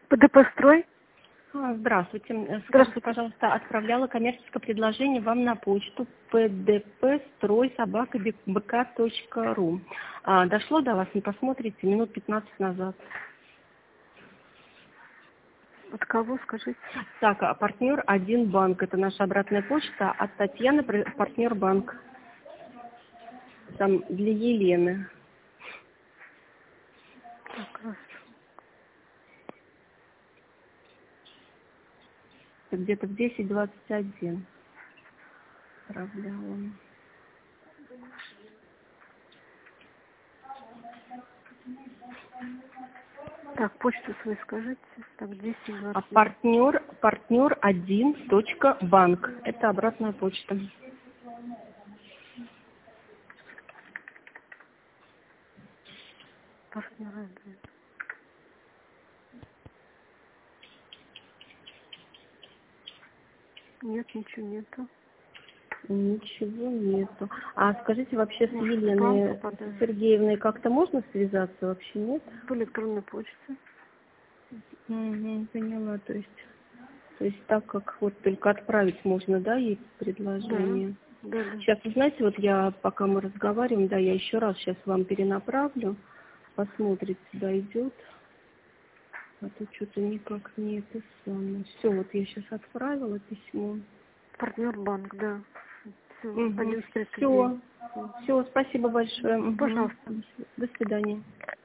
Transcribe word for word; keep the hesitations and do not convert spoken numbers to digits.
ПДП-строй? А, Здравствуйте. Скажите, Здравствуйте. пожалуйста, отправляла коммерческое предложение вам на почту пдпстрой собака бк точка ру. А, дошло до вас, не посмотрите, минут пятнадцать назад. От кого, скажите? Так, а партнер один банк, это наша обратная почта, от Татьяны партнер банк. Там для Елены. Так, раз. Где-то в десять двадцать один отправляла. Так, почту свою скажите. Так, десять А двадцать. партнер, партнер один точка банк. Это обратная почта. Партнер один. Нет, ничего нету. Ничего нету. А скажите, вообще с Может, спам Еленой попадает? Сергеевной как-то можно связаться? Вообще нет? По электронной почте. Угу, поняла. То есть, то есть так как вот только отправить можно, да, ей предложение? Да, да, да. Сейчас, вы знаете, вот я, пока мы разговариваем, да, я еще раз сейчас вам перенаправлю. Посмотрите, дойдет. А то что-то никак не это самое. Все, вот я сейчас отправила письмо. Партнер банк, да. Все, Угу. один тридцать девять. Все, все, спасибо большое. Угу. Пожалуйста. До свидания.